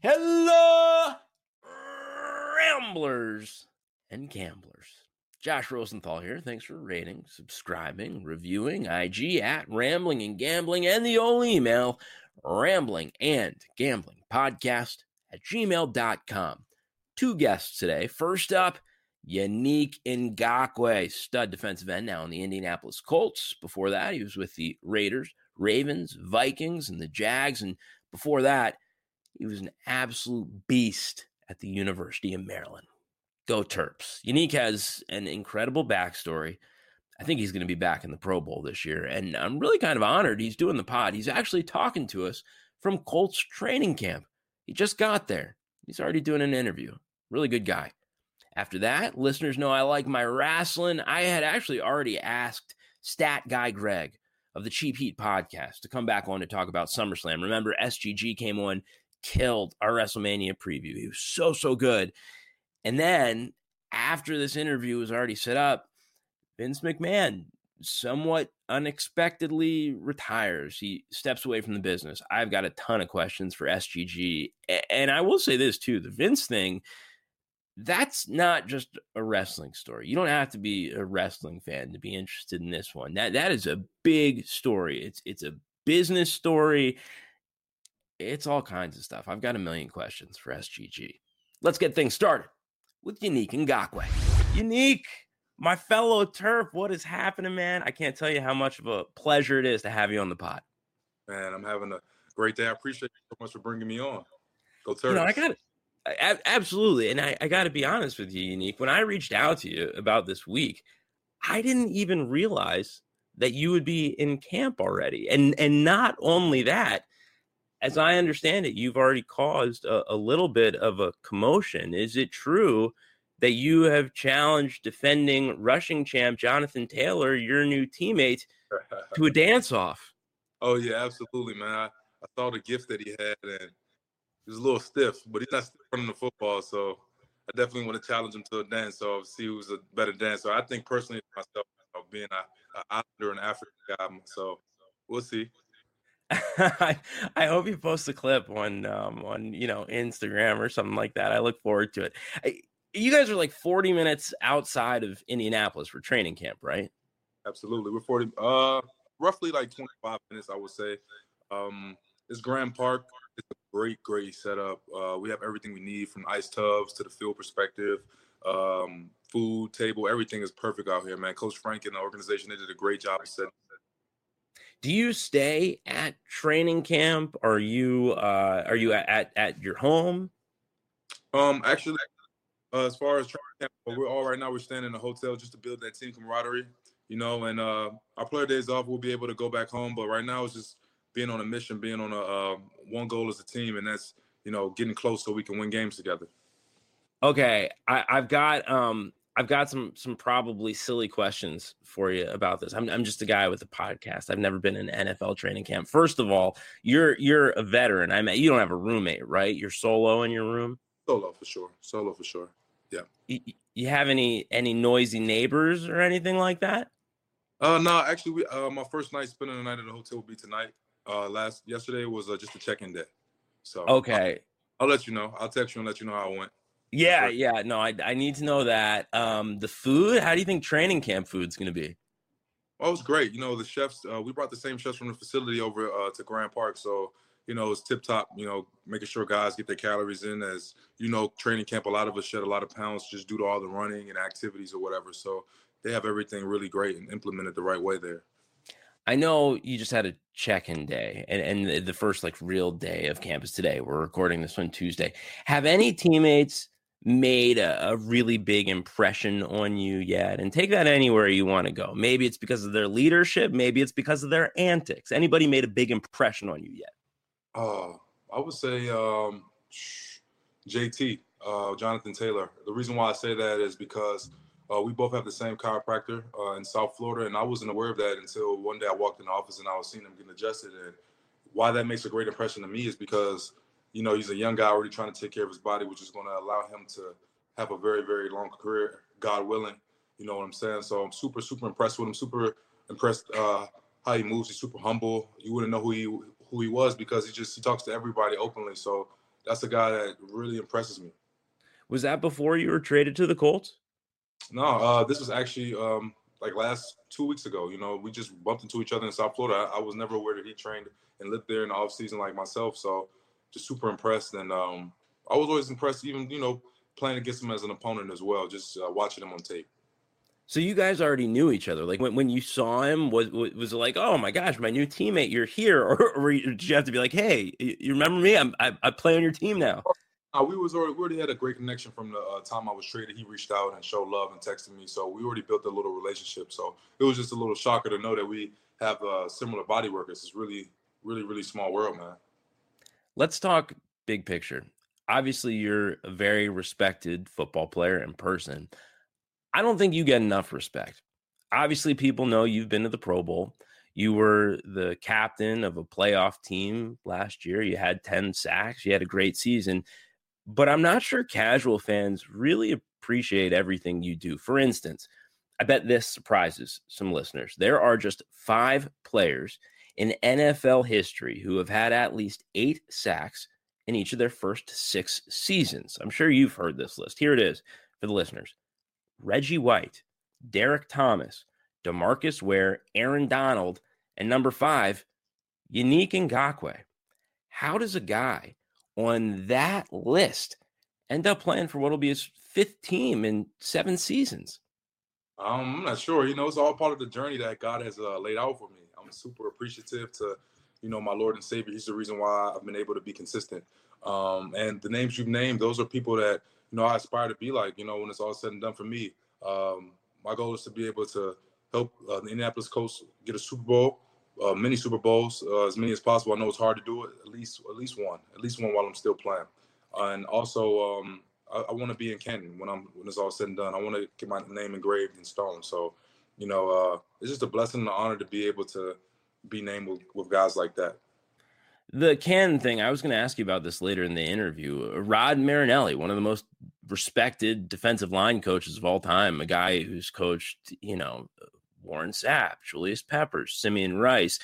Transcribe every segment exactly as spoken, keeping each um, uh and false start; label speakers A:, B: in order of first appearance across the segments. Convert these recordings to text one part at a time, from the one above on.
A: Hello, Ramblers and Gamblers. Josh Rosenthal here. Thanks for rating, subscribing, reviewing. I G at Rambling and Gambling, and the old email, rambling and gambling podcast at gmail dot com. Two guests today. First up, Yannick Ngakoue, stud defensive end now in the Indianapolis Colts. Before that, he was with the Raiders, Ravens, Vikings, and the Jags. And before that, he was an absolute beast at the University of Maryland. Go Terps. Yannick has an incredible backstory. I think he's going to be back in the Pro Bowl this year, and I'm really kind of honored he's doing the pod. He's actually talking to us from Colts training camp. He just got there. He's already doing an interview. Really good guy. After that, listeners know I like my wrestling. I had actually already asked Stat Guy Greg of the Cheap Heat podcast to come back on to talk about SummerSlam. Remember, S G G came on, killed our WrestleMania preview. He was so, so good. And then after this interview was already set up, Vince McMahon somewhat unexpectedly retires. He steps away from the business. I've got a ton of questions for S G G. And I will say this too, the Vince thing, that's not just a wrestling story. You don't have to be a wrestling fan to be interested in this one. That that is a big story. It's it's a business story. It's all kinds of stuff. I've got a million questions for S G G. Let's get things started with Yannick Ngakoue. Yannick, my fellow Terp, what is happening, man? I can't tell you how much of a pleasure it is to have you on the pod.
B: Man, I'm having a great day. I appreciate you so much for bringing me on. Go Terps.
A: You know, I got it. Absolutely. And I, I got to be honest with you, Yannick. When I reached out to you about this week, I didn't even realize that you would be in camp already. And, and not only that, as I understand it, you've already caused a, a little bit of a commotion. Is it true that you have challenged defending rushing champ Jonathan Taylor, your new teammate, to a dance-off?
B: Oh, yeah, absolutely, man. I, I saw the gift that he had, and he was a little stiff, but he's not stiff running the football, so I definitely want to challenge him to a dance-off, see who's a better dancer. I think personally myself, you know, being an Islander and African guy, so we'll see.
A: I, I hope you post a clip on um, on you know Instagram or something like that. I look forward to it. I, you guys are like forty minutes outside of Indianapolis for training camp, right?
B: Absolutely, we're forty, uh, roughly like twenty-five minutes, I would say. Um, it's Grand Park. It's a great, great setup. Uh, we have everything we need from ice tubs to the field perspective, um, food, table. Everything is perfect out here, man. Coach Frank and the organization, they did a great job of setting.
A: Do you stay at training camp? Are you uh, are you at, at your home?
B: Um, actually, uh, as far as training camp, we're all right now. We're staying in a hotel just to build that team camaraderie, you know. And uh, our player days off, we'll be able to go back home. But right now, it's just being on a mission, being on a uh, one goal as a team, and that's you know getting close so we can win games together.
A: Okay, I, I've got um. I've got some some probably silly questions for you about this. I'm I'm just a guy with a podcast. I've never been in an N F L training camp. First of all, you're you're a veteran. I mean, you don't have a roommate, right? You're solo in your room.
B: Solo for sure. Solo for sure. Yeah.
A: You, you have any any noisy neighbors or anything like that?
B: Uh, no, actually, we uh, my first night spending the night at the hotel will be tonight. Uh, last yesterday was uh, just a check-in day. So
A: okay,
B: I'll, I'll let you know. I'll text you and let you know how it went.
A: Yeah, sure. yeah. No, I I need to know that. Um, the food, how do you think training camp food's going to be?
B: Oh, it was great. You know, the chefs, uh, we brought the same chefs from the facility over uh, to Grand Park. So, you know, it's tip-top, you know, making sure guys get their calories in. As, you know, training camp, a lot of us shed a lot of pounds just due to all the running and activities or whatever. So they have everything really great and implemented the right way there.
A: I know you just had a check-in day, and, and the first, like, real day of campus today. We're recording this on Tuesday. Have any teammates made a, a really big impression on you yet? And take that anywhere you want to go. Maybe it's because of their leadership. Maybe it's because of their antics. Anybody made a big impression on you yet?
B: Uh, I would say um, J T, uh, Jonathan Taylor. The reason why I say that is because uh, we both have the same chiropractor uh, in South Florida, and I wasn't aware of that until one day I walked in the office and I was seeing him getting adjusted. And why that makes a great impression to me is because you know, he's a young guy already trying to take care of his body, which is going to allow him to have a very, very long career, God willing. You know what I'm saying? So I'm super, super impressed with him, super impressed uh, how he moves. He's super humble. You wouldn't know who he who he was because he just he talks to everybody openly. So that's a guy that really impresses me.
A: Was that before you were traded to the Colts?
B: No, uh, this was actually um, like last two weeks ago. You know, we just bumped into each other in South Florida. I, I was never aware that he trained and lived there in the off season like myself. So just super impressed. And um, I was always impressed, even, you know, playing against him as an opponent as well, just uh, watching him on tape.
A: So you guys already knew each other. Like when, when you saw him, was was it like, oh my gosh, my new teammate, you're here, or, or did you have to be like, hey, you remember me? I'm I, I play on your team now.
B: Uh, we was already, we already had a great connection from the uh, time I was traded. He reached out and showed love and texted me, so we already built a little relationship. So it was just a little shocker to know that we have uh, similar body workers. It's really, really, really small world, man.
A: Let's talk big picture. Obviously, you're a very respected football player in person. I don't think you get enough respect. Obviously, people know you've been to the Pro Bowl. You were the captain of a playoff team last year. You had ten sacks. You had a great season. But I'm not sure casual fans really appreciate everything you do. For instance, I bet this surprises some listeners. There are just five players in N F L history who have had at least eight sacks in each of their first six seasons. I'm sure you've heard this list. Here it is for the listeners. Reggie White, Derek Thomas, DeMarcus Ware, Aaron Donald, and number five, Yannick Ngakoue. How does a guy on that list end up playing for what will be his fifth team in seven seasons?
B: Um, I'm not sure. You know, it's all part of the journey that God has uh, laid out for me. I'm super appreciative to, you know, my Lord and Savior. He's the reason why I've been able to be consistent. Um, and the names you've named, those are people that, you know, I aspire to be like, you know, when it's all said and done for me. Um, my goal is to be able to help uh, the Indianapolis Colts get a Super Bowl, uh, many Super Bowls, uh, as many as possible. I know it's hard to do it, at least at least one, at least one while I'm still playing. Uh, and also, um, I, I want to be in Canton when I'm when it's all said and done. I want to get my name engraved in stone. So, you know, uh, it's just a blessing and an honor to be able to be named with, with guys like that.
A: The Canton thing, I was going to ask you about this later in the interview. Rod Marinelli, one of the most respected defensive line coaches of all time, a guy who's coached, you know, Warren Sapp, Julius Peppers, Simeon Rice.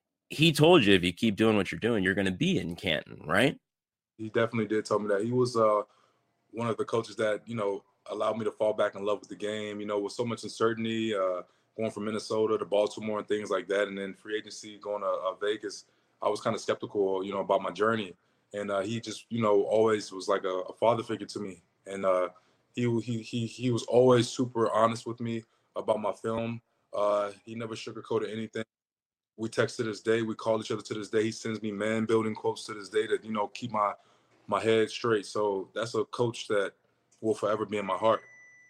A: He told you if you keep doing what you're doing, you're going to be in Canton, right?
B: He definitely did tell me that. He was uh, one of the coaches that, you know, allowed me to fall back in love with the game, you know, with so much uncertainty, uh, going from Minnesota to Baltimore and things like that. And then free agency going to uh, Vegas, I was kind of skeptical, you know, about my journey. And uh, he just, you know, always was like a, a father figure to me. And uh, he, he, he, he was always super honest with me about my film. Uh, he never sugarcoated anything. We text to this day. We call each other to this day. He sends me man building quotes to this day to, you know, keep my, my head straight. So that's a coach that will forever be in my heart.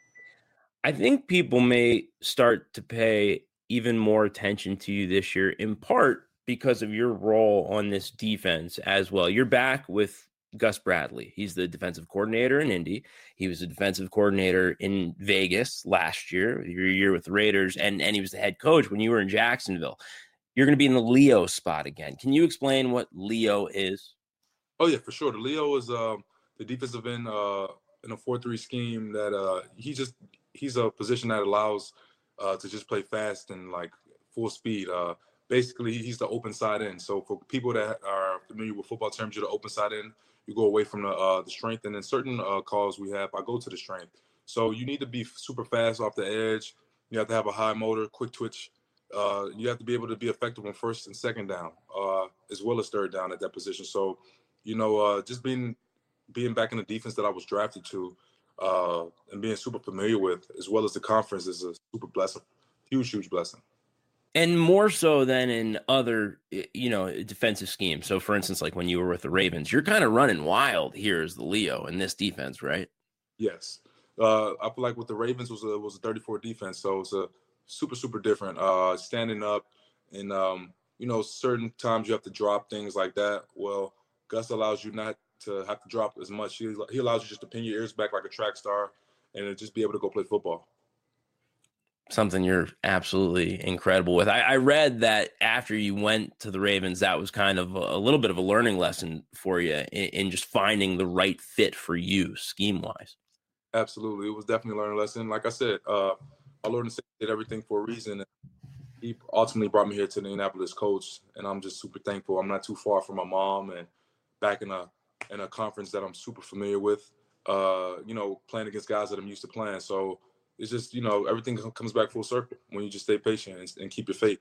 A: I think people may start to pay even more attention to you this year, in part because of your role on this defense as well. You're back with Gus Bradley. He's the defensive coordinator in Indy. He was a defensive coordinator in Vegas last year, your year with the Raiders, and, and he was the head coach when you were in Jacksonville. You're going to be in the Leo spot again. Can you explain what Leo is?
B: Oh, yeah, for sure. The Leo is um, the defensive end uh, in a four three scheme that uh, he just he's a position that allows uh, to just play fast and like full speed. Uh, basically, he's the open side end. So for people that are familiar with football terms, you're the open side end. You go away from the uh, the strength, and then certain uh, calls we have, I go to the strength. So you need to be super fast off the edge. You have to have a high motor, quick twitch. Uh, you have to be able to be effective on first and second down, uh, as well as third down at that position. So, you know, uh, just being being back in the defense that I was drafted to, uh, and being super familiar with, as well as the conference, is a super blessing, huge, huge blessing.
A: And more so than in other, you know, defensive schemes. So, for instance, like when you were with the Ravens, you're kind of running wild here as the Leo in this defense, right?
B: Yes. Uh, I feel like with the Ravens was a was a thirty-four defense, so it's a super super different. Uh, standing up, and um, you know, certain times you have to drop things like that. Well, Gus allows you not to have to drop as much. He, he allows you just to pin your ears back like a track star, and just be able to go play football.
A: Something you're absolutely incredible with. I, I read that after you went to the Ravens, that was kind of a, a little bit of a learning lesson for you in, in just finding the right fit for you scheme wise.
B: Absolutely. It was definitely a learning lesson. Like I said, uh, my Lord and Savior did everything for a reason. And he ultimately brought me here to the Indianapolis Colts, and I'm just super thankful. I'm not too far from my mom and back in a in a conference that I'm super familiar with. Uh, you know, playing against guys that I'm used to playing. So it's just, you know, everything comes back full circle when you just stay patient and, and keep your faith.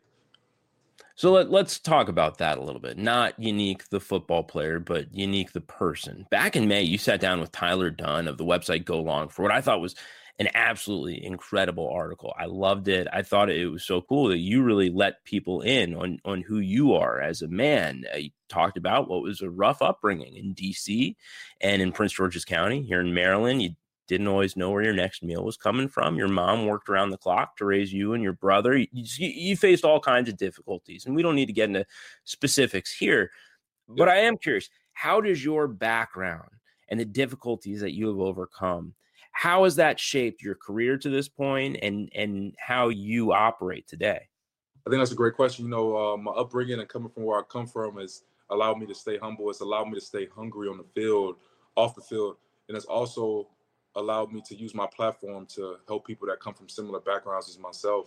A: So let, let's talk about that a little bit. Not Unique, the football player, but Unique, the person. Back in May, you sat down with Tyler Dunne of the website Go Long for what I thought was an absolutely incredible article. I loved it. I thought it was so cool that you really let people in on, on who you are as a man. Uh, you talked about what was a rough upbringing in D C and in Prince George's County here in Maryland. You didn't always know where your next meal was coming from. Your mom worked around the clock to raise you and your brother. You, you, you faced all kinds of difficulties, and we don't need to get into specifics here. But I am curious, how does your background and the difficulties that you have overcome, how has that shaped your career to this point and, and how you operate today?
B: I think that's a great question. You know, uh, my upbringing and coming from where I come from has allowed me to stay humble. It's allowed me to stay hungry on the field, off the field. And it's also allowed me to use my platform to help people that come from similar backgrounds as myself.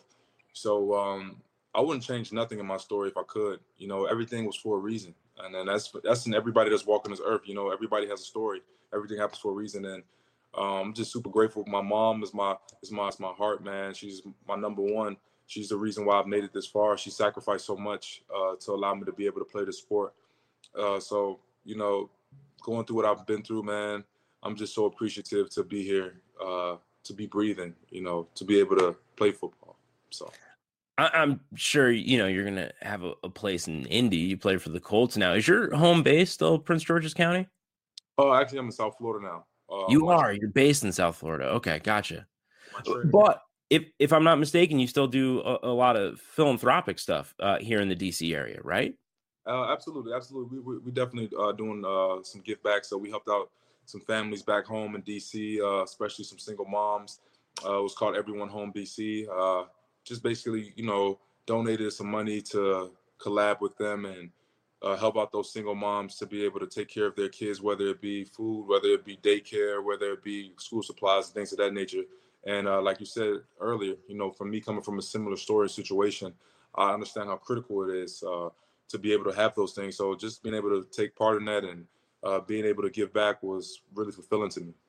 B: So um, I wouldn't change nothing in my story if I could. You know, everything was for a reason. And then that's that's in everybody that's walking this earth. You know, everybody has a story. Everything happens for a reason. And um, I'm just super grateful. My mom is my is my is my heart, man. She's my number one. She's the reason why I've made it this far. She sacrificed so much uh, to allow me to be able to play the sport. Uh, so, you know, going through what I've been through, man, I'm just so appreciative to be here, uh, to be breathing, you know, to be able to play football. So
A: I, I'm sure, you know, you're going to have a, a place in Indy. You play for the Colts now. Is your home base still Prince George's County?
B: Oh, actually, I'm in South Florida now. Uh,
A: You are. Tra- you're based in South Florida. Okay, gotcha.
B: training-
A: But if if I'm not mistaken, you still do a, a lot of philanthropic stuff uh, here in the D C area, right?
B: Uh, absolutely, absolutely. We we, we definitely uh, doing uh, some give back. So we helped out some families back home in D C, uh, especially some single moms. Uh, it was called Everyone Home D C. Uh, just basically, you know, donated some money to collab with them and uh, help out those single moms to be able to take care of their kids, whether it be food, whether it be daycare, whether it be school supplies, things of that nature. And uh, like you said earlier, you know, for me coming from a similar story situation, I understand how critical it is uh, to be able to have those things. So just being able to take part in that and uh, being able to give back was really fulfilling to me.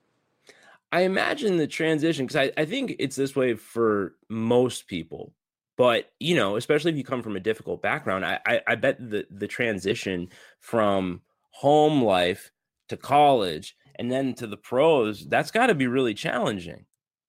A: I imagine the transition, because I, I think it's this way for most people, but, you know, especially if you come from a difficult background, I, I, I bet the, the transition from home life to college and then to the pros, that's got to be really challenging.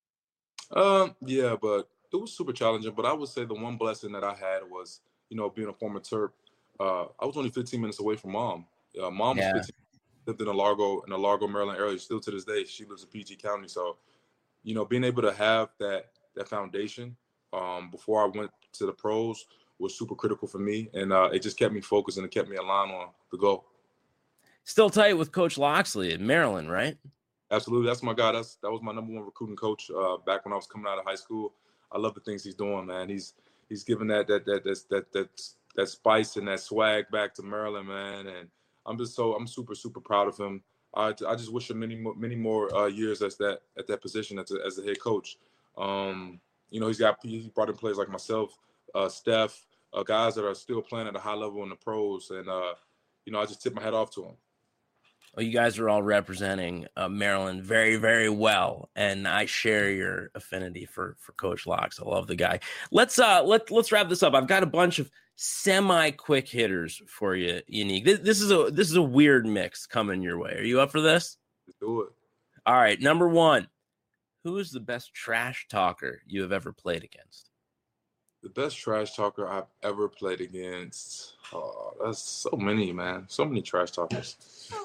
B: Um, yeah, but it was super challenging. But I would say the one blessing that I had was, you know, being a former Terp. Uh, I was only fifteen minutes away from mom. Uh, mom was
A: Yeah.
B: fifteen, lived in a Largo, in a Largo, Maryland area. Still to this day, she lives in P G County. So, you know, being able to have that that foundation um, before I went to the pros was super critical for me, and uh, it just kept me focused and it kept me aligned on the goal.
A: Still tight with Coach Locksley in Maryland, right?
B: Absolutely, that's my guy. That's that was my number one recruiting coach uh, back when I was coming out of high school. I love the things he's doing, man. He's he's giving that that that that that that, that spice and that swag back to Maryland, man. And I'm just so I'm super super proud of him. I, I just wish him many more many more uh, years as that at that position as a, as the head coach. Um, you know, he's got he brought in players like myself, uh, Steph, uh, guys that are still playing at a high level in the pros, and uh, you know, I just tip my hat off to him.
A: Well, you guys are all representing uh, Maryland very, very well, and I share your affinity for for Coach Locks. I love the guy. Let's uh let let's wrap this up. I've got a bunch of semi quick hitters for you, Unique. This, this is a this is a weird mix coming your way. Are you up for this?
B: Let's do it.
A: All right. Number one, who is the best trash talker you have ever played against?
B: The best trash talker I've ever played against. Oh, that's so many, man. So many trash talkers.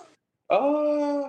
B: Uh,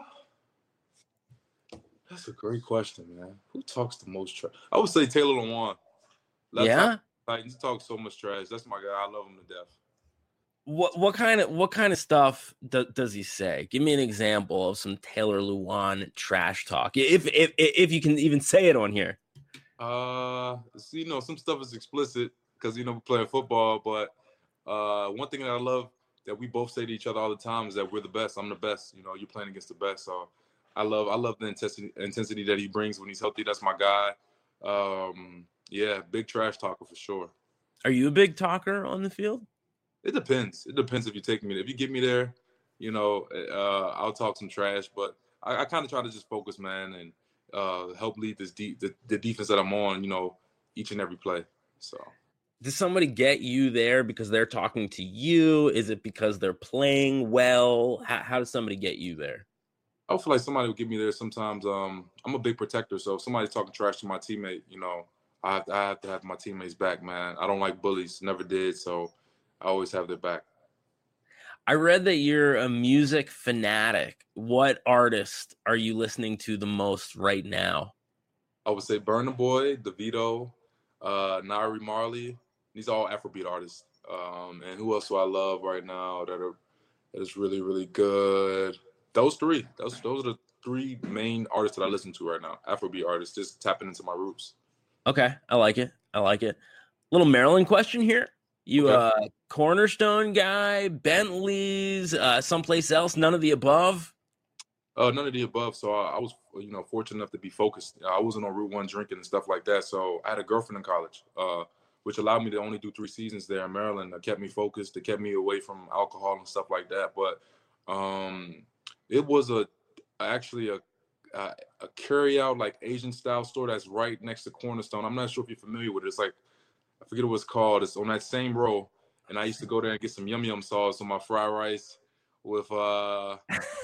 B: that's a great question, man. Who talks the most trash? I would say Taylor Lewan. That's
A: Yeah.
B: Titans talk so much trash. That's my guy. I love him to death.
A: What what kind of what kind of stuff do, does he say? Give me an example of some Taylor Lewan trash talk, if if if you can even say it on here.
B: Uh, so, you know, some stuff is explicit because you know we're playing football. But uh, one thing that I love that we both say to each other all the time is that we're the best. I'm the best. You know, you're playing against the best. So I love I love the intensity intensity that he brings when he's healthy. That's my guy. Um, yeah, big trash talker for sure.
A: Are you a big talker on the field?
B: It depends. It depends if you take me. If you get me there, you know, uh, I'll talk some trash, but I, I kind of try to just focus, man, and uh, help lead this deep the, the defense that I'm on, you know, each and every play. So.
A: Does somebody get you there because they're talking to you? Is it because they're playing well? How, how does somebody get you there?
B: I feel like somebody will get me there sometimes. Um, I'm a big protector, so if somebody's talking trash to my teammate, you know, I have, to, I have to have my teammates back, man. I don't like bullies, never did, so I always have their back.
A: I read that you're a music fanatic. What artist are you listening to the most right now?
B: I would say Burna Boy, Davido, uh, Nari Marley. These are all Afrobeat artists. Um, and who else do I love right now that are that is really, really good? Those three. Those those are the three main artists that I listen to right now. Afrobeat artists, just tapping into my roots.
A: Okay, I like it. I like it. Little Maryland question here. You a okay. uh, Cornerstone guy, Bentley's, uh, someplace else, none of the above?
B: Uh, none of the above. So I, I was, you know, fortunate enough to be focused. I wasn't on Route One drinking and stuff like that. So I had a girlfriend in college, uh, which allowed me to only do three seasons there in Maryland. It kept me focused. It kept me away from alcohol and stuff like that. But um, it was a actually a a, a carry out like Asian style store that's right next to Cornerstone. I'm not sure if you're familiar with it. It's like, I forget what it's called. It's on that same row. And I used to go there and get some yum yum sauce on my fried rice with uh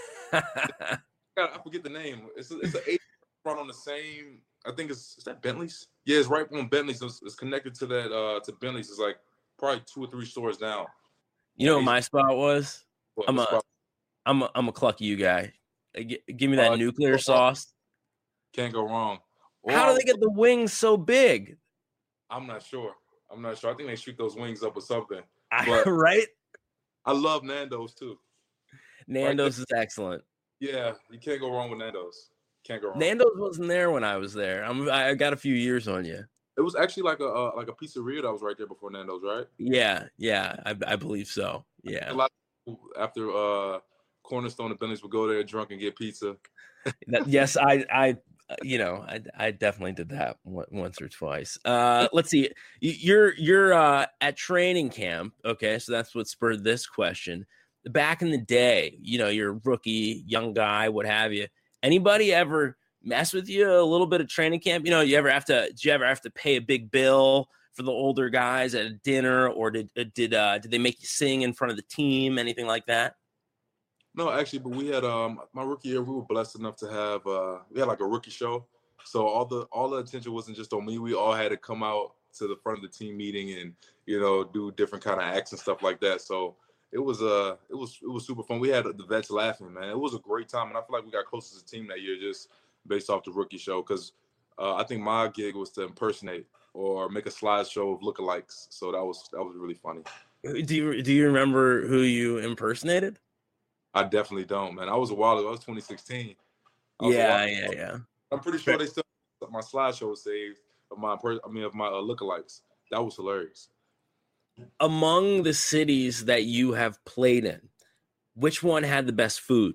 B: I forget the name. It's a, it's an Asian restaurant on the same. I think it's is that Bentley's? Yeah, it's right on Bentley's. It's, it's connected to that uh to Bentley's. It's like probably two or three stores down.
A: You know what my spot was?
B: What,
A: I'm
B: what
A: a
B: spot?
A: I'm a I'm a Clucky You guy. G- give me that
B: uh,
A: nuclear sauce.
B: Can't go wrong. Or,
A: How do they get the wings so big?
B: I'm not sure. I'm not sure. I think they shoot those wings up or something.
A: But right?
B: I love Nando's too.
A: Nando's right is excellent.
B: Yeah, you can't go wrong with Nando's. Can't go wrong.
A: Nando's wasn't there when I was there. I'm I got a few years on you.
B: It was actually like a uh, like a pizzeria that was right there before Nando's, right?
A: Yeah, yeah, I, I believe so. Yeah.
B: A lot of people after uh, Cornerstone and Bentley's would go there drunk and get pizza.
A: that, yes, I I you know, I, I definitely did that once or twice. Uh, let's see. You're you're uh, at training camp. Okay, so that's what spurred this question. Back in the day, you know, you're a rookie, young guy, what have you. Anybody ever mess with you a little bit of training camp? You know, you ever have to? Did you ever have to pay a big bill for the older guys at a dinner, or did did uh, did they make you sing in front of the team? Anything like that?
B: No, actually, but we had um my rookie year. We were blessed enough to have uh we had like a rookie show, so all the all the attention wasn't just on me. We all had to come out to the front of the team meeting and you know do different kind of acts and stuff like that. So it was uh it was it was super fun. We had the vets laughing, man. It was a great time, and I feel like we got close as a team that year just based off the rookie show. Because uh, I think my gig was to impersonate or make a slideshow of lookalikes. So that was that was really funny.
A: Do you do you remember who you impersonated?
B: I definitely don't, man. I was a while ago. I was twenty sixteen.
A: Was yeah, yeah, yeah.
B: I'm pretty sure they still my slideshow was saved of my I mean of my uh, lookalikes. That was hilarious.
A: Among the cities that you have played in, which one had the best food?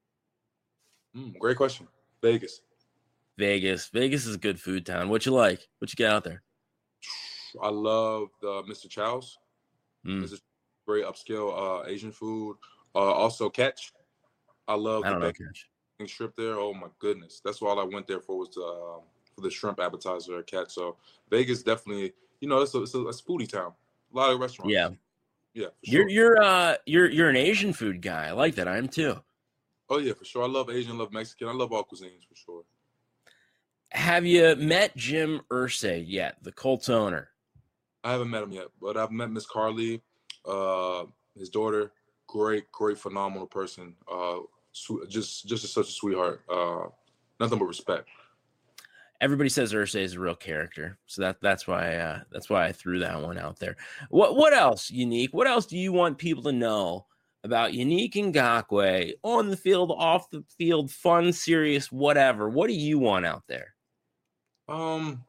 B: Mm, great question. Vegas.
A: Vegas. Vegas is a good food town. What you like? What you get out there?
B: I love uh, Mister Chow's.
A: Mm.
B: It's great upscale uh, Asian food. Uh, also, Catch. I love
A: I
B: the
A: don't know Catch.
B: Shrimp there. Oh my goodness, that's all I went there for was to, uh, for the shrimp appetizer at Catch. So Vegas definitely, you know, it's a, it's a, it's a foodie town. A lot of restaurants.
A: Yeah,
B: yeah. For
A: you're
B: sure.
A: you're uh you're you're an Asian food guy. I like that. I am too.
B: Oh yeah, for sure. I love Asian. I love Mexican. I love all cuisines for sure.
A: Have you met Jim Irsay yet, the Colts owner?
B: I haven't met him yet, but I've met Miss Carly, uh, his daughter. Great, great, phenomenal person. Uh, just, just a, such a sweetheart. Uh, nothing but respect.
A: Everybody says Irsay is a real character, so that that's why uh, that's why I threw that one out there. What what else, Unique? What else do you want people to know about Unique Ngakoue on the field, off the field, fun, serious, whatever? What do you want out there?
B: Um,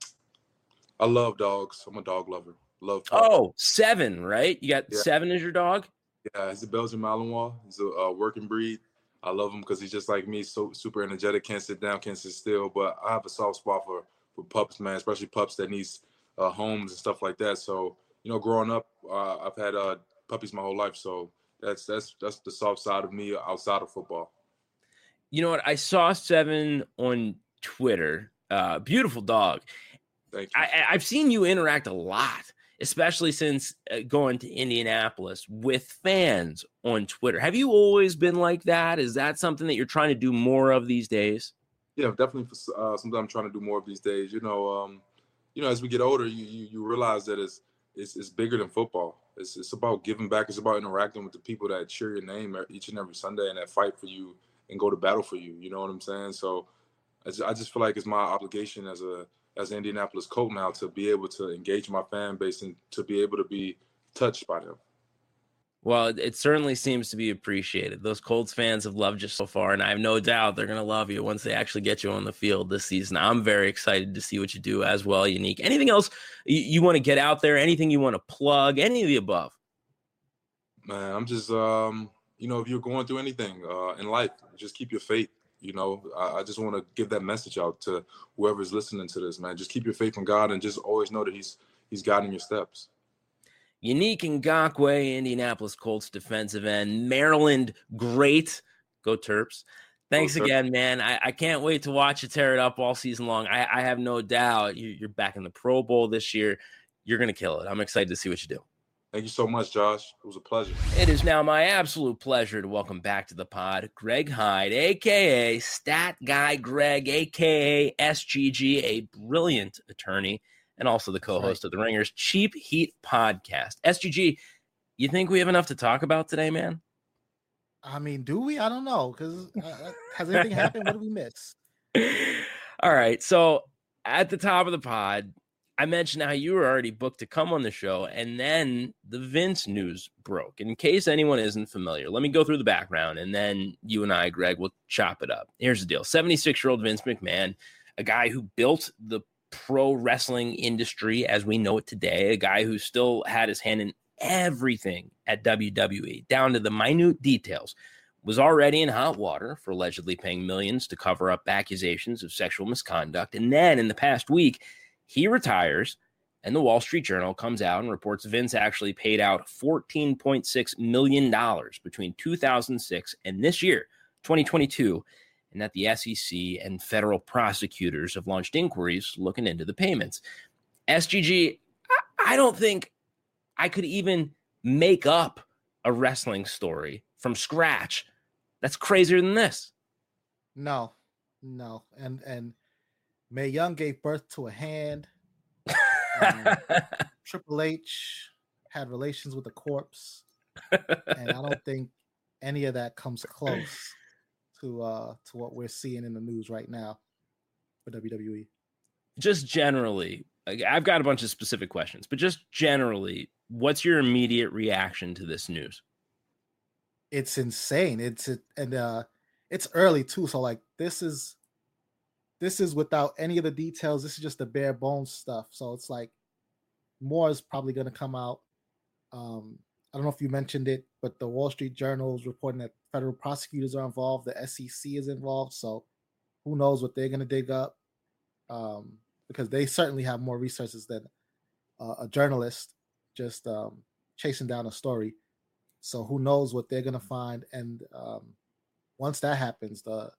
B: I love dogs. I'm a dog lover. Love. Dogs.
A: Oh, seven, right? You got yeah. seven as your dog.
B: Yeah, he's a Belgian Malinois. He's a uh, working breed. I love him because he's just like me, so super energetic, can't sit down, can't sit still. But I have a soft spot for, for pups, man, especially pups that needs uh, homes and stuff like that. So, you know, growing up, uh, I've had uh, puppies my whole life. So That's that's that's the soft side of me outside of football.
A: You know what? I saw Seven on Twitter. Uh, beautiful dog.
B: Thank you.
A: I, I've seen you interact a lot, especially since uh, going to Indianapolis with fans on Twitter. Have you always been like that? Is that something that you're trying to do more of these days?
B: Yeah, definitely. Uh, something I'm trying to do more of these days. You know, um, you know, as we get older, you you, you realize that it's, it's it's bigger than football. It's it's about giving back. It's about interacting with the people that cheer your name each and every Sunday and that fight for you and go to battle for you. You know what I'm saying? So I just, I just feel like it's my obligation as a as an Indianapolis Colt now to be able to engage my fan base and to be able to be touched by them.
A: Well, it certainly seems to be appreciated. Those Colts fans have loved you so far, and I have no doubt they're going to love you once they actually get you on the field this season. I'm very excited to see what you do as well, Yannick. Anything else you, you want to get out there? Anything you want to plug? Any of the above?
B: Man, I'm just, um, you know, if you're going through anything uh, in life, just keep your faith. You know, I, I just want to give that message out to whoever's listening to this, man. Just keep your faith in God and just always know that he's he's guiding your steps.
A: Yannick Ngakoue, Indianapolis Colts defensive end, Maryland great. Go Terps. Thanks Go Terps. again, man. I, I can't wait to watch you tear it up all season long. I, I have no doubt you, you're back in the Pro Bowl this year. You're going to kill it. I'm excited to see what you do.
B: Thank you so much, Josh. It was a pleasure.
A: It is now my absolute pleasure to welcome back to the pod Greg Hyde, a k a. Stat Guy Greg, a k a. S G G, a brilliant attorney, and also the co-host right. of the Ringers Cheap Heat podcast. S G G, you think we have enough to talk about today, man?
C: I mean, do we? I don't know, because uh, has anything happened? What did we miss?
A: All right, so at the top of the pod, I mentioned how you were already booked to come on the show, and then the Vince news broke. In case anyone isn't familiar, let me go through the background, and then you and I, Greg, will chop it up. Here's the deal. seventy-six-year-old Vince McMahon, a guy who built the pro wrestling industry as we know it today, a guy who still had his hand in everything at W W E, down to the minute details, was already in hot water for allegedly paying millions to cover up accusations of sexual misconduct. And then in the past week, he retires, and the Wall Street Journal comes out and reports Vince actually paid out fourteen point six million dollars between two thousand six and this year, twenty twenty-two, and that the S E C and federal prosecutors have launched inquiries looking into the payments. S G G, I don't think I could even make up a wrestling story from scratch that's crazier than this.
C: No, no. And, and, Mae Young gave birth to a hand. Um, Triple H had relations with a corpse. And I don't think any of that comes close to uh, to what we're seeing in the news right now for W W E.
A: Just generally, I've got a bunch of specific questions, but just generally, what's your immediate reaction to this news?
C: It's insane. It's and uh, it's early too. So like this is This is without any of the details. This is just the bare bones stuff. So it's like more is probably going to come out. Um, I don't know if you mentioned it, but the Wall Street Journal is reporting that federal prosecutors are involved. The S E C is involved. So who knows what they're going to dig up, um, because they certainly have more resources than uh, a journalist just um, chasing down a story. So who knows what they're going to find. And um, once that happens, the,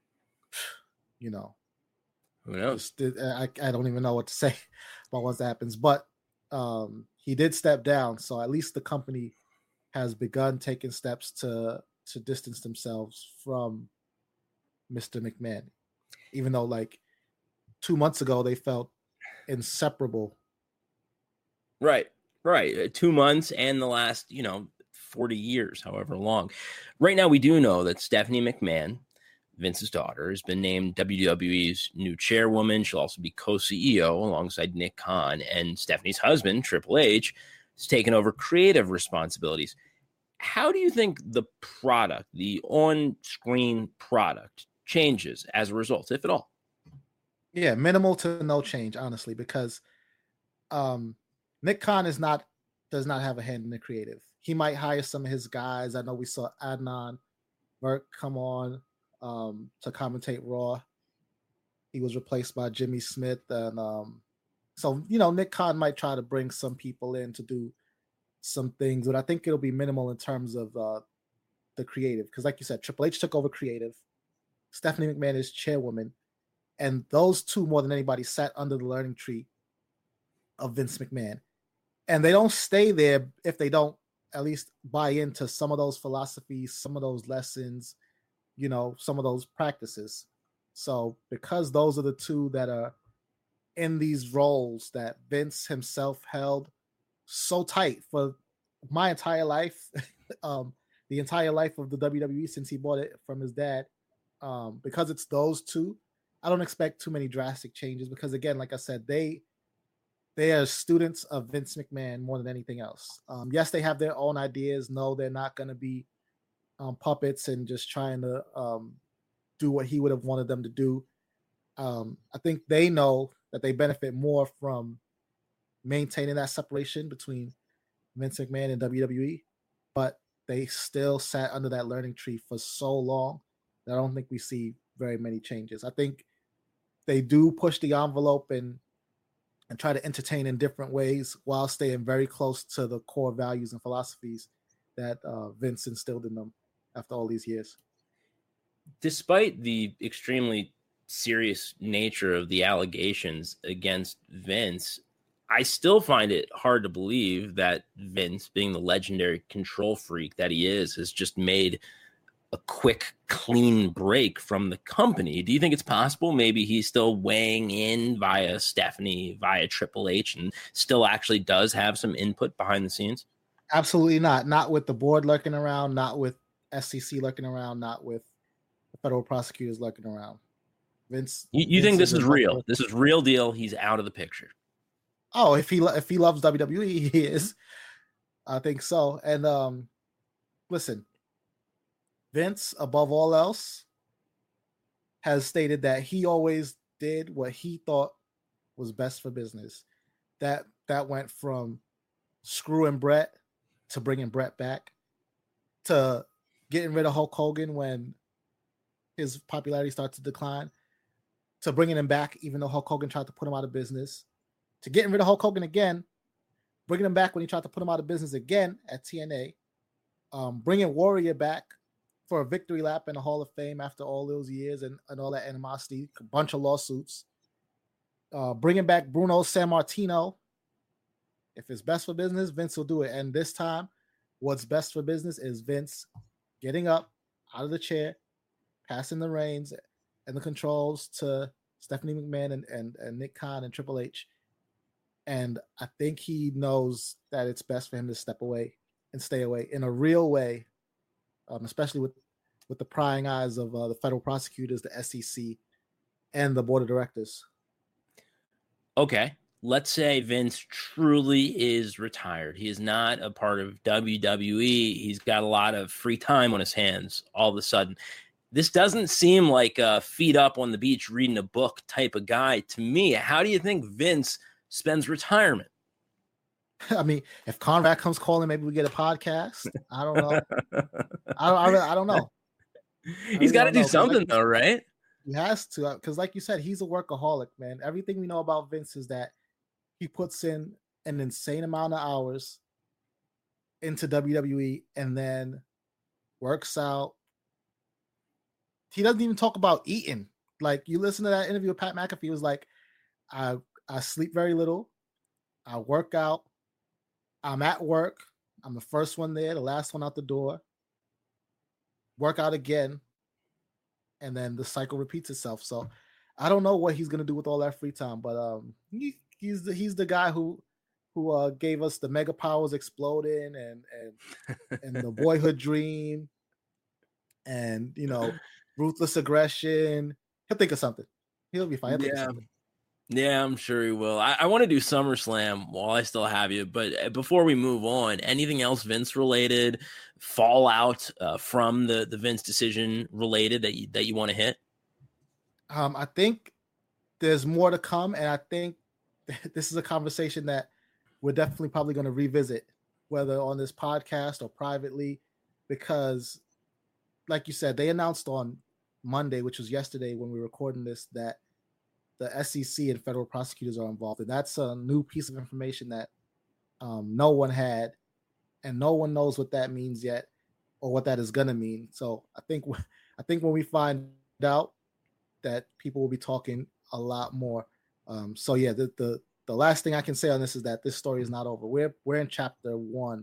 C: you know,
A: Who knows?
C: I, I don't even know what to say about once that happens. But um, he did step down, so at least the company has begun taking steps to to distance themselves from Mister McMahon. Even though, like, two months ago, they felt inseparable.
A: Right, right. Two months and the last, you know, forty years, however long. Right now, we do know that Stephanie McMahon, Vince's daughter, has been named W W E's new chairwoman. She'll also be co-C E O alongside Nick Khan, and Stephanie's husband, Triple H, has taken over creative responsibilities. How do you think the product, the on-screen product, changes as a result, if at all?
C: Yeah, minimal to no change, honestly, because um, Nick Khan is not does not have a hand in the creative. He might hire some of his guys. I know we saw Adnan Burke come on um to commentate Raw. He was replaced by Jimmy Smith, and um so you know Nick Khan might try to bring some people in to do some things, but I think it'll be minimal in terms of uh, the creative. Because, like you said, Triple H took over creative. Stephanie McMahon is chairwoman, and those two more than anybody sat under the learning tree of Vince McMahon, and they don't stay there if they don't at least buy into some of those philosophies, some of those lessons, you know, some of those practices. So because those are the two that are in these roles that Vince himself held so tight for my entire life, um, the entire life of the W W E since he bought it from his dad, um, because it's those two, I don't expect too many drastic changes because, again, like I said, they they are students of Vince McMahon more than anything else. Um, yes, they have their own ideas. No, they're not going to be um, puppets and just trying to um, do what he would have wanted them to do. Um, I think they know that they benefit more from maintaining that separation between Vince McMahon and W W E, but they still sat under that learning tree for so long that I don't think we see very many changes. I think they do push the envelope and and try to entertain in different ways while staying very close to the core values and philosophies that uh, Vince instilled in them after all these years.
A: Despite the extremely serious nature of the allegations against Vince, I still find it hard to believe that Vince, being the legendary control freak that he is, has just made a quick, clean break from the company. Do you think it's possible maybe he's still weighing in via Stephanie, via Triple H, and still actually does have some input behind the scenes?
C: Absolutely not. Not with the board lurking around, not with S E C lurking around, not with the federal prosecutors lurking around. Vince.
A: You, you
C: Vince
A: think this is, is real?
C: Person.
A: This is real deal. He's out of the picture.
C: Oh, if he if he loves W W E, he is. I think so. And um, listen, Vince, above all else, has stated that he always did what he thought was best for business. That that went from screwing Brett to bringing Brett back to getting rid of Hulk Hogan when his popularity started to decline, to bringing him back even though Hulk Hogan tried to put him out of business, to getting rid of Hulk Hogan again, bringing him back when he tried to put him out of business again at T N A, um, bringing Warrior back for a victory lap in the Hall of Fame after all those years and, and all that animosity, a bunch of lawsuits, uh, bringing back Bruno Sammartino. If it's best for business, Vince will do it. And this time, what's best for business is Vince getting up out of the chair, passing the reins and the controls to Stephanie McMahon and, and, and Nick Khan and Triple H. And I think he knows that it's best for him to step away and stay away in a real way, um, especially with, with the prying eyes of uh, the federal prosecutors, the S E C, and the board of directors.
A: Okay. Let's say Vince truly is retired. He is not a part of W W E. He's got a lot of free time on his hands all of a sudden. This doesn't seem like a feet up on the beach reading a book type of guy to me. How do you think Vince spends retirement?
C: I mean, if Conrad comes calling, maybe we get a podcast. I don't know. I, don't, I, really, I don't know. I
A: He's got to do
C: know,
A: something
C: like,
A: though, right?
C: He has to, because like you said, he's a workaholic, man. Everything we know about Vince is that he puts in an insane amount of hours into W W E and then works out. He doesn't even talk about eating. Like, you listen to that interview with Pat McAfee, he was like, I, I sleep very little. I work out. I'm at work. I'm the first one there, the last one out the door. Work out again. And then the cycle repeats itself. So I don't know what he's going to do with all that free time, but um, he, he's the, he's the guy who, who uh, gave us the Mega Powers exploding and, and, and the Boyhood Dream and, you know, Ruthless Aggression. He'll think of something. He'll be fine. He'll think
A: Yeah.
C: of something.
A: Yeah, I'm sure he will. I, I want to do SummerSlam while I still have you, but before we move on, anything else Vince related, fallout uh, from the, the Vince decision related that you, that you want to hit?
C: Um, I think there's more to come, and I think this is a conversation that we're definitely probably going to revisit, whether on this podcast or privately, because, like you said, they announced on Monday, which was yesterday when we were recording this, that the S E C and federal prosecutors are involved. And that's a new piece of information that um, no one had and no one knows what that means yet or what that is gonna mean. So I think I think when we find out, that people will be talking a lot more. Um, so yeah, the, the the last thing I can say on this is that this story is not over. We're we're in chapter one.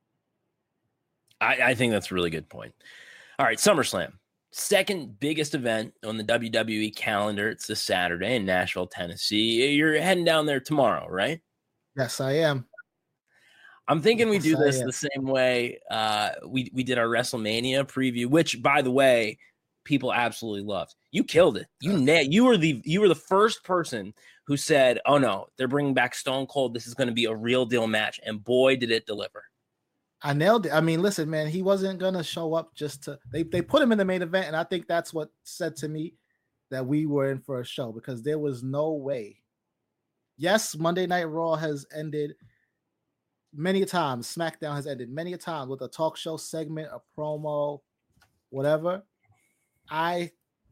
A: I, I think that's a really good point. All right, SummerSlam, second biggest event on the W W E calendar. It's this Saturday in Nashville, Tennessee. You're heading down there tomorrow, right?
C: Yes, I am.
A: I'm thinking we
C: Yes,
A: do
C: I
A: this
C: am.
A: the same way uh, we we did our WrestleMania preview, which, by the way, people absolutely loved. You killed it. You na- You were the you were the first person who said, "Oh no, they're bringing back Stone Cold. This is going to be a real deal match," and boy, did it deliver.
C: I nailed it. I mean, listen, man, he wasn't gonna show up just to. They they put him in the main event, and I think that's what said to me that we were in for a show, because there was no way. Yes, Monday Night Raw has ended many a times. SmackDown has ended many a times with a talk show segment, a promo, whatever. I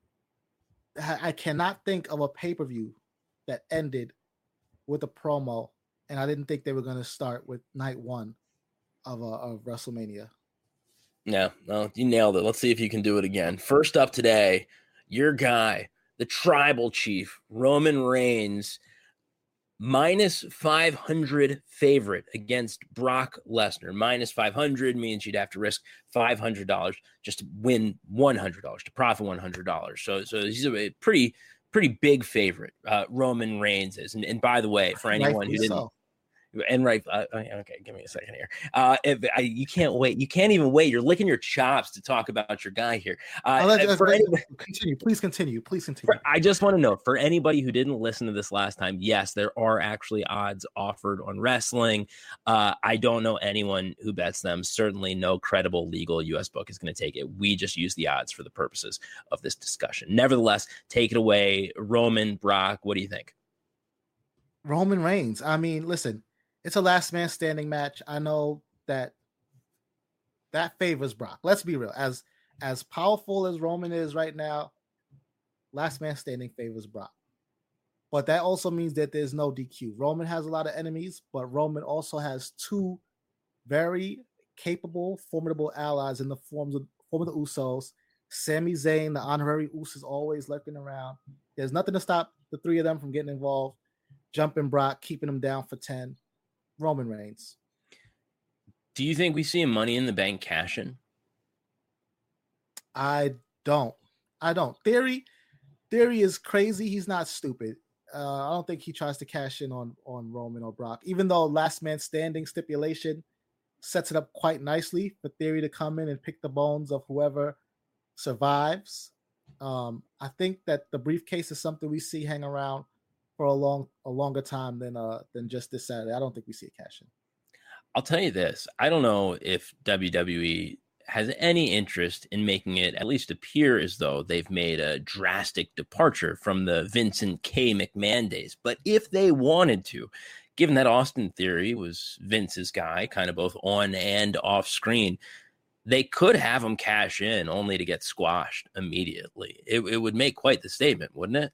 C: I cannot think of a pay-per-view that ended with a promo, and I didn't think they were going to start with night one of, uh, of WrestleMania.
A: Yeah, no, you nailed it. Let's see if you can do it again. First up today, your guy, the tribal chief, Roman Reigns, minus five hundred favorite against Brock Lesnar. Minus five hundred means you'd have to risk five hundred dollars just to win one hundred dollars, to profit one hundred dollars. So, so he's a pretty, pretty big favorite, uh, Roman Reigns is. And, and by the way, for anyone
C: Rightfully
A: who didn't,
C: so.
A: and right, uh, okay, give me a second here. Uh, if I, you can't wait, you can't even wait. You're licking your chops to talk about your guy here. Uh,
C: let,
A: for
C: let,
A: anybody,
C: continue, please continue, please continue.
A: for, I just want to know, for anybody who didn't listen to this last time, yes, there are actually odds offered on wrestling. Uh, I don't know anyone who bets them. Certainly, no credible legal U S book is going to take it. We just use the odds for the purposes of this discussion. Nevertheless, take it away, Roman, Brock. What do you think?
C: Roman Reigns. I mean, listen. It's a last man standing match. I know that that favors Brock. Let's be real. As as powerful as Roman is right now, last man standing favors Brock. But that also means that there's no D Q. Roman has a lot of enemies, but Roman also has two very capable, formidable allies in the forms of form of the Usos. Sami Zayn, the honorary Usos, always lurking around. There's nothing to stop the three of them from getting involved. Jumping Brock, keeping him down for ten. Roman Reigns.
A: Do you think we see a Money in the Bank cash in?
C: I don't. I don't. Theory, Theory is crazy. He's not stupid. Uh, I don't think he tries to cash in on, on Roman or Brock, even though last man standing stipulation sets it up quite nicely for Theory to come in and pick the bones of whoever survives. Um, I think that the briefcase is something we see hang around for a long, a longer time than uh than just this Saturday. I don't think we see a cash in.
A: I'll tell you this. I don't know if W W E has any interest in making it at least appear as though they've made a drastic departure from the Vincent K. McMahon days. But if they wanted to, given that Austin Theory was Vince's guy, kind of both on and off screen, they could have him cash in only to get squashed immediately. It, it would make quite the statement, wouldn't it?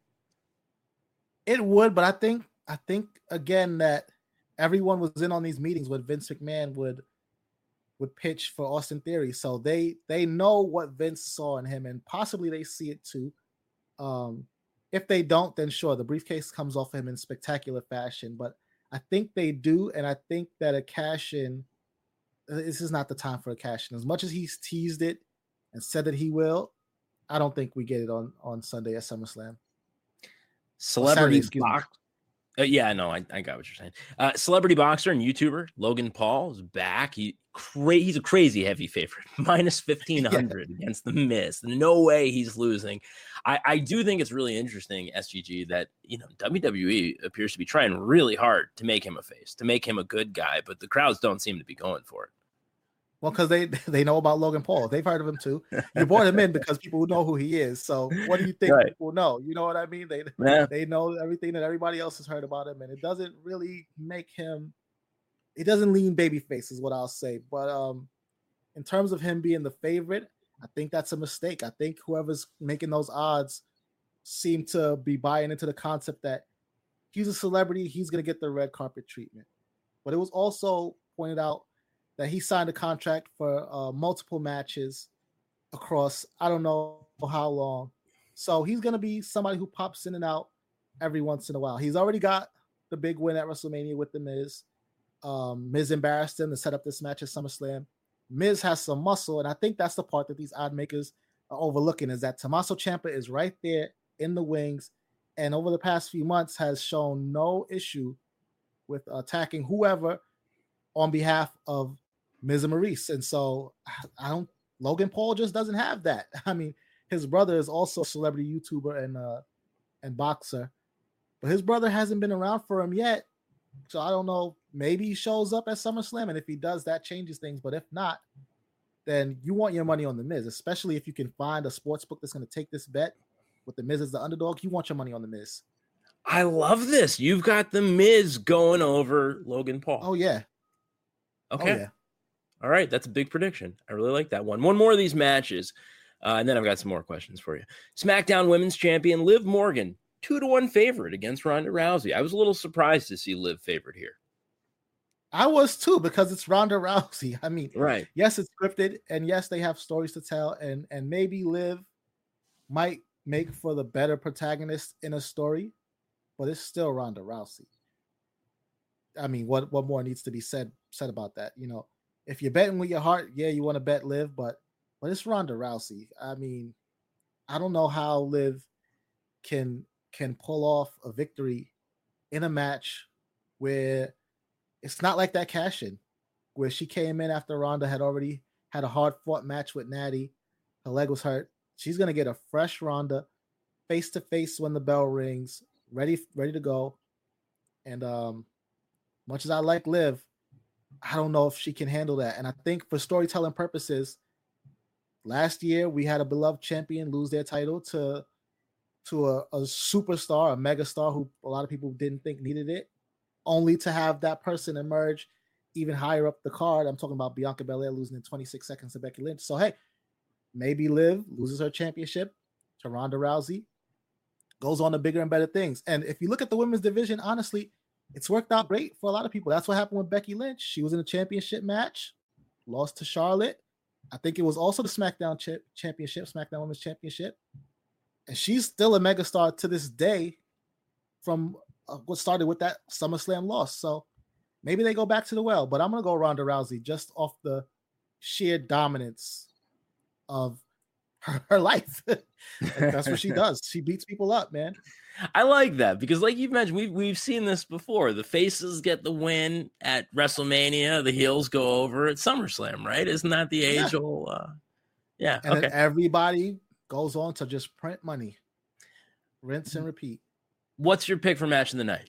C: It would, but I think I think again that everyone was in on these meetings when Vince McMahon would would pitch for Austin Theory, so they they know what Vince saw in him, and possibly they see it too. Um, if they don't, then sure, the briefcase comes off him in spectacular fashion. But I think they do, and I think that a cash in. This is not the time for a cash in. As much as he's teased it and said that he will, I don't think we get it on on Sunday at SummerSlam.
A: Celebrity
C: Saturday,
A: box. Uh, yeah, no, I, I got what you're saying. Uh, celebrity boxer and YouTuber Logan Paul is back. He cra- he's a crazy heavy favorite, minus fifteen hundred yeah. against the Miz. No way he's losing. I, I do think it's really interesting, S G G, that you know W W E appears to be trying really hard to make him a face, to make him a good guy, but the crowds don't seem to be going for it.
C: Well, because they they know about Logan Paul. They've heard of him too. You brought him in because people know who he is. So what do you think right. people know? You know what I mean? They yeah. they know everything that everybody else has heard about him, and it doesn't really make him. It doesn't lean babyface, is what I'll say. But um, in terms of him being the favorite, I think that's a mistake. I think whoever's making those odds seem to be buying into the concept that he's a celebrity, he's going to get the red carpet treatment. But it was also pointed out that he signed a contract for uh, multiple matches across I don't know how long. So he's gonna be somebody who pops in and out every once in a while. He's already got the big win at WrestleMania with the Miz. Um, Miz embarrassed him to set up this match at SummerSlam. Miz has some muscle, and I think that's the part that these odd makers are overlooking is that Tommaso Ciampa is right there in the wings, and over the past few months has shown no issue with attacking whoever on behalf of Miz and Maurice. And so I don't Logan Paul just doesn't have that. I mean, his brother is also a celebrity YouTuber and uh and boxer, but his brother hasn't been around for him yet. So I don't know. Maybe he shows up at SummerSlam, and if he does, that changes things. But if not, then you want your money on the Miz, especially if you can find a sports book that's going to take this bet with the Miz as the underdog. You want your money on the Miz.
A: I love this. You've got the Miz going over Logan Paul.
C: Oh yeah.
A: Okay.
C: Oh, yeah.
A: All right. That's a big prediction. I really like that one. One more of these matches, uh, and then I've got some more questions for you. SmackDown Women's Champion Liv Morgan, two to one favorite against Ronda Rousey. I was a little surprised to see Liv favorite here.
C: I was too, because it's Ronda Rousey. I mean,
A: right.
C: Yes, it's scripted, and yes, they have stories to tell, and and maybe Liv might make for the better protagonist in a story, but it's still Ronda Rousey. I mean, what what more needs to be said said about that? You know, if you're betting with your heart, yeah, you want to bet Liv, but but it's Ronda Rousey. I mean, I don't know how Liv can can pull off a victory in a match where it's not like that cash in, where she came in after Ronda had already had a hard fought match with Natty. Her leg was hurt. She's gonna get a fresh Ronda face to face when the bell rings, ready ready to go. And um, much as I like Liv, I don't know if she can handle that. And I think for storytelling purposes, last year we had a beloved champion lose their title to to a, a superstar, a megastar who a lot of people didn't think needed it, only to have that person emerge even higher up the card. I'm talking about Bianca Belair losing in twenty-six seconds to Becky Lynch. So hey, maybe Liv loses her championship to Ronda Rousey, goes on to bigger and better things. And if you look at the women's division, honestly, it's worked out great for a lot of people. That's what happened with Becky Lynch. She was in a championship match, lost to Charlotte. I think it was also the SmackDown ch- championship, SmackDown Women's Championship. And she's still a megastar to this day from uh, what started with that SummerSlam loss. So maybe they go back to the well, but I'm going to go Ronda Rousey just off the sheer dominance of her, her life. That's what she does. She beats people up, man.
A: I like that because, like you've mentioned, we've, we've seen this before. The faces get the win at WrestleMania. The heels go over at SummerSlam, right? Isn't that the age-old? Uh... Yeah.
C: And
A: okay.
C: then everybody goes on to just print money, rinse and repeat.
A: What's your pick for match of the night?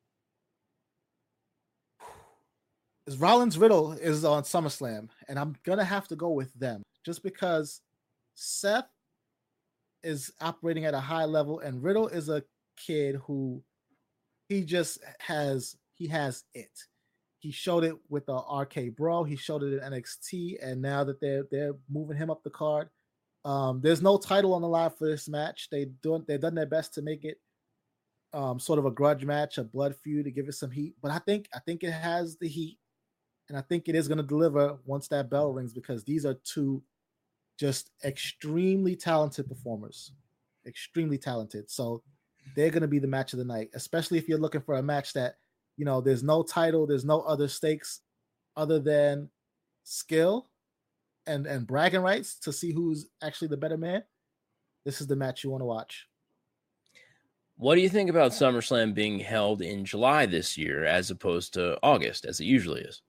C: Is Rollins Riddle is on SummerSlam, and I'm gonna have to go with them just because Seth is operating at a high level, and Riddle is a kid who he just has he has it. He showed it with the R K Bro. He showed it in N X T, and now that they're they're moving him up the card. Um, there's no title on the line for this match. They doing they've done their best to make it um, sort of a grudge match, a blood feud to give it some heat. But I think I think it has the heat, and I think it is going to deliver once that bell rings because these are two just extremely talented performers, extremely talented. So they're going to be the match of the night, especially if you're looking for a match that, you know, there's no title, there's no other stakes other than skill and and bragging rights to see who's actually the better man. This is the match you want to watch.
A: What do you think about SummerSlam being held in July this year as opposed to August, as it usually is?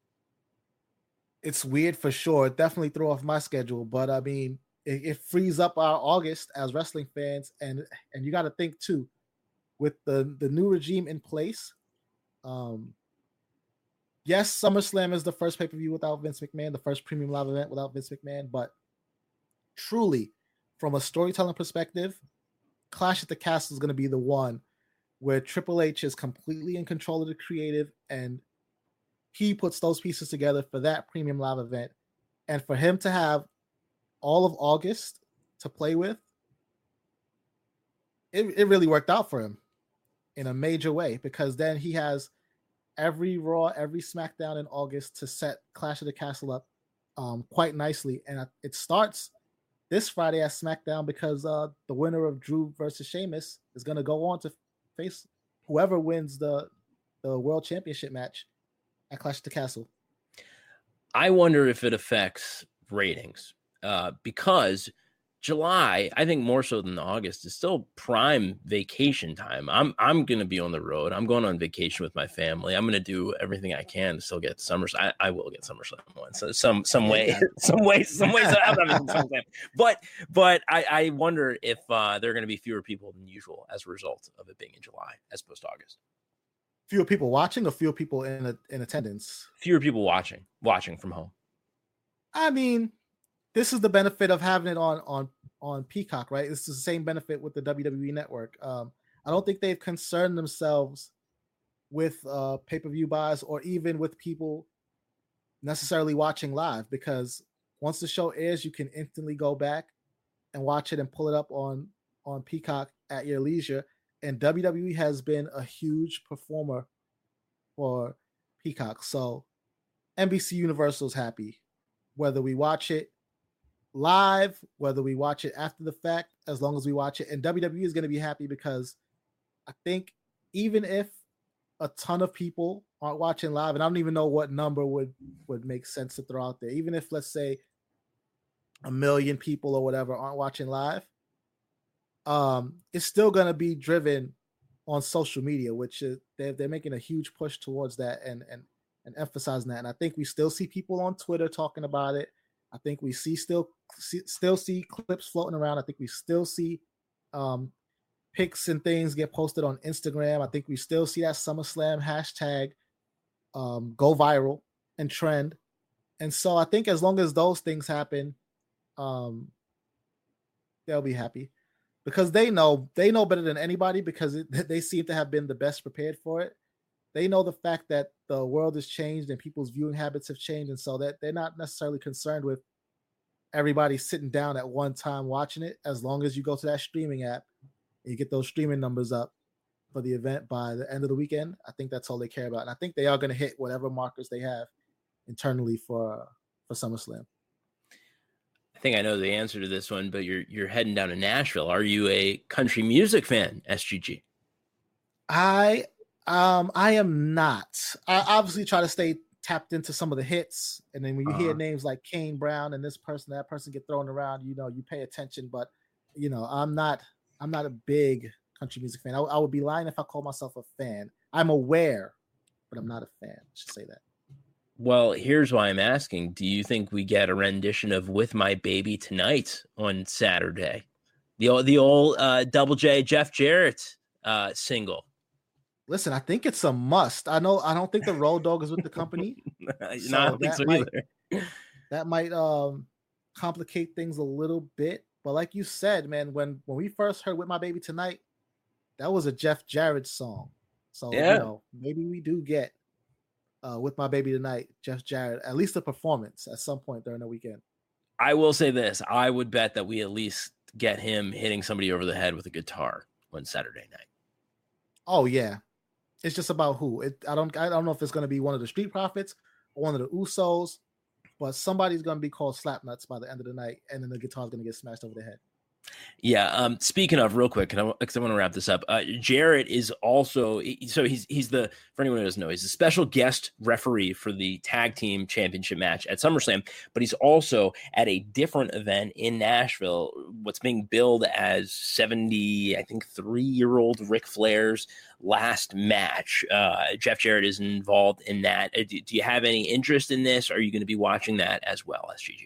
C: It's weird for sure. It definitely threw off my schedule, but I mean, it, it frees up our August as wrestling fans, and and you got to think too, with the the new regime in place. Um, yes, SummerSlam is the first pay-per-view without Vince McMahon, the first premium live event without Vince McMahon, but truly, from a storytelling perspective, Clash at the Castle is going to be the one where Triple H is completely in control of the creative, and he puts those pieces together for that premium live event. And for him to have all of August to play with, it, it really worked out for him in a major way, because then he has every Raw, every SmackDown in August to set Clash of the Castle up um, quite nicely. And it starts this Friday at SmackDown because uh, the winner of Drew versus Sheamus is going to go on to face whoever wins the the World Championship match at Clash of the Castle.
A: I wonder if it affects ratings uh, because July, I think more so than August, is still prime vacation time. I'm I'm going to be on the road. I'm going on vacation with my family. I'm going to do everything I can to still get SummerSlam. I, I will get SummerSlam once, so some some way, some ways, some ways. I'm not SummerSlam, but but I, I wonder if uh, there are going to be fewer people than usual as a result of it being in July as opposed to August.
C: Fewer people watching, or fewer people in a, in attendance?
A: Fewer people watching, watching from home.
C: I mean, this is the benefit of having it on on on Peacock, right? This is the same benefit with the W W E Network. Um, I don't think they've concerned themselves with uh, pay-per-view buys or even with people necessarily watching live, because once the show airs, you can instantly go back and watch it and pull it up on on Peacock at your leisure. And W W E has been a huge performer for Peacock, so N B C Universal's happy whether we watch it live, whether we watch it after the fact, as long as we watch it. And W W E is going to be happy because I think even if a ton of people aren't watching live, and I don't even know what number would, would make sense to throw out there, even if, let's say, a million people or whatever aren't watching live, um, it's still going to be driven on social media, which is they're, they're making a huge push towards that and, and, and emphasizing that. And I think we still see people on Twitter talking about it. I think we see still see, still see clips floating around. I think we still see um, pics and things get posted on Instagram. I think we still see that SummerSlam hashtag um, go viral and trend. And so I think as long as those things happen, um, they'll be happy because they know they know better than anybody because it, they seem to have been the best prepared for it. They know the fact that the world has changed and people's viewing habits have changed. And so that they're not necessarily concerned with everybody sitting down at one time watching it. As long as you go to that streaming app and you get those streaming numbers up for the event by the end of the weekend, I think that's all they care about. And I think they are going to hit whatever markers they have internally for, for SummerSlam.
A: I think I know the answer to this one, but you're, you're heading down to Nashville. Are you a country music fan, S G G?
C: I, Um, I am not. I obviously try to stay tapped into some of the hits, and then when you uh-huh. hear names like Kane Brown and this person, that person get thrown around, you know, you pay attention. But you know, I'm not. I'm not a big country music fan. I, I would be lying if I call myself a fan. I'm aware, but I'm not a fan. I should say that.
A: Well, here's why I'm asking: do you think we get a rendition of "With My Baby Tonight" on Saturday? The old, the old uh, Double J Jeff Jarrett uh, single.
C: Listen, I think it's a must. I know I don't think the Road Dogg is with the company.
A: no, so I don't think so
C: might,
A: either.
C: That might um, complicate things a little bit. But like you said, man, when, when we first heard "With My Baby Tonight," that was a Jeff Jarrett song. So yeah. you know, maybe we do get uh, "With My Baby Tonight," Jeff Jarrett, at least a performance at some point during the weekend.
A: I will say this. I would bet that we at least get him hitting somebody over the head with a guitar on Saturday night.
C: Oh, yeah. It's just about who. It, I don't I don't know if it's going to be one of the Street Profits or one of the Usos, but somebody's going to be called Slapnuts by the end of the night, and then the guitar's going to get smashed over the head.
A: Yeah. Um, speaking of, real quick, because I, I want to wrap this up. Uh, Jarrett is also so he's he's the for anyone who doesn't know, he's a special guest referee for the tag team championship match at SummerSlam, but he's also at a different event in Nashville, what's being billed as seventy, I think, three year old Ric Flair's last match. Uh, Jeff Jarrett is involved in that. Do, do you have any interest in this? Are you going to be watching that as well, S G G?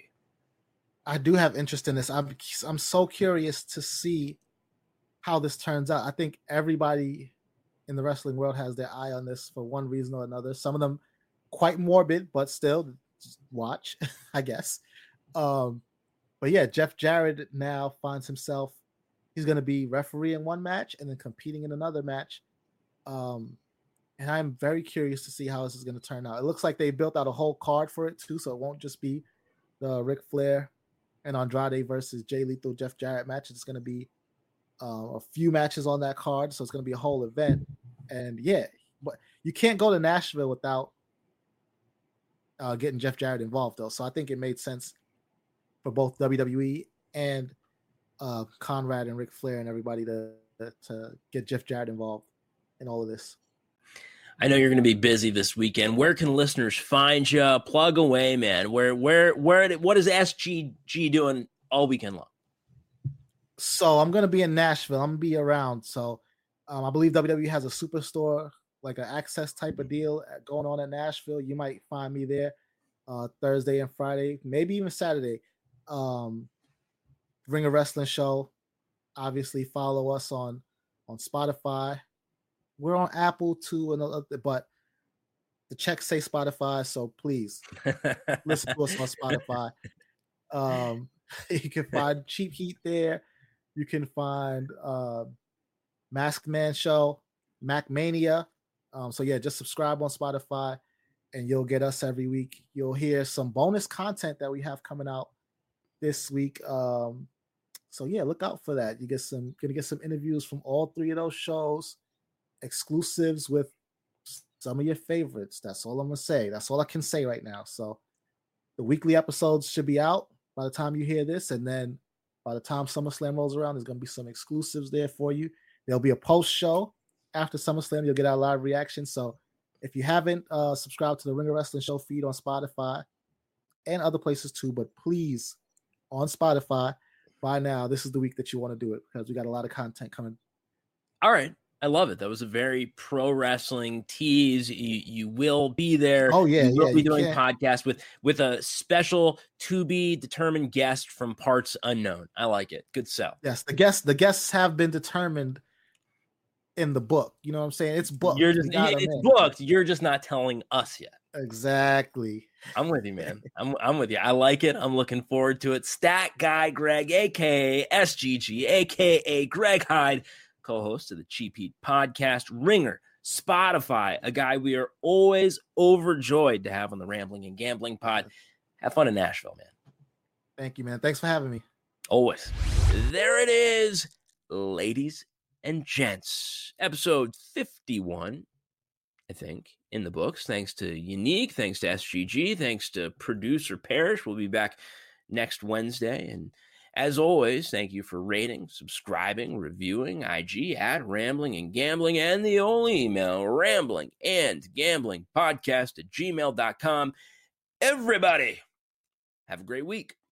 C: I do have interest in this. I'm I'm so curious to see how this turns out. I think everybody in the wrestling world has their eye on this for one reason or another. Some of them quite morbid, but still just watch, I guess. Um, but yeah, Jeff Jarrett now finds himself, he's going to be refereeing one match and then competing in another match. Um, and I'm very curious to see how this is going to turn out. It looks like they built out a whole card for it too, so it won't just be the Ric Flair and Andrade versus Jay Lethal Jeff Jarrett match. It's going to be uh, a few matches on that card, so it's going to be a whole event. And yeah, but you can't go to Nashville without uh, getting Jeff Jarrett involved, though. So I think it made sense for both W W E and uh, Conrad and Ric Flair and everybody to to get Jeff Jarrett involved in all of this.
A: I know you're going to be busy this weekend. Where can listeners find you? Plug away, man. Where, where, where? What is S G G doing all weekend long?
C: So I'm going to be in Nashville. I'm going to be around. So um, I believe W W E has a superstore, like an access type of deal going on in Nashville. You might find me there uh, Thursday and Friday, maybe even Saturday. Um, Ring of Wrestling show. Obviously, follow us on on Spotify. We're on Apple too, and uh, but the checks say Spotify, so please listen to us on Spotify. Um, you can find Cheap Heat there. You can find uh, Masked Man Show, Mac Mania. Um, so yeah, just subscribe on Spotify, and you'll get us every week. You'll hear some bonus content that we have coming out this week. Um, so yeah, look out for that. You get some, gonna get some interviews from all three of those shows. Exclusives with some of your favorites. That's all I'm gonna say. That's all I can say right now. So the weekly episodes should be out by the time you hear this, and then by the time SummerSlam rolls around, there's gonna be some exclusives there for you. There'll be a post show after SummerSlam. You'll get our live reaction. So if you haven't uh, subscribed to the Ring of Wrestling show feed on Spotify and other places too, but please on Spotify by now, this is the week that you want to do it because we got a lot of content coming.
A: All right. I love it. That was a very pro wrestling tease. You, you will be there.
C: Oh yeah,
A: you will
C: yeah,
A: be
C: you
A: doing
C: can't.
A: podcast with with a special to be determined guest from parts unknown. I like it. Good sell.
C: Yes, the guests the guests have been determined in the book. You know what I'm saying? It's booked.
A: You're just it's booked. You're just not telling us yet.
C: Exactly.
A: I'm with you, man. I'm I'm with you. I like it. I'm looking forward to it. Stat Guy Greg, aka S G G, aka Greg Hyde, co-host of the Cheap Heat podcast, Ringer, Spotify, a guy we are always overjoyed to have on the Rambling and Gambling pod. Have fun in Nashville, man.
C: Thank you, man. Thanks for having me.
A: Always. There it is, ladies and gents. Episode fifty-one, I think, in the books. Thanks to Unique, thanks to S G G, thanks to producer Parrish. We'll be back next Wednesday, and as always, thank you for rating, subscribing, reviewing I G at Rambling and Gambling, and the only email, rambling and gambling podcast at gmail dot com. Everybody, have a great week.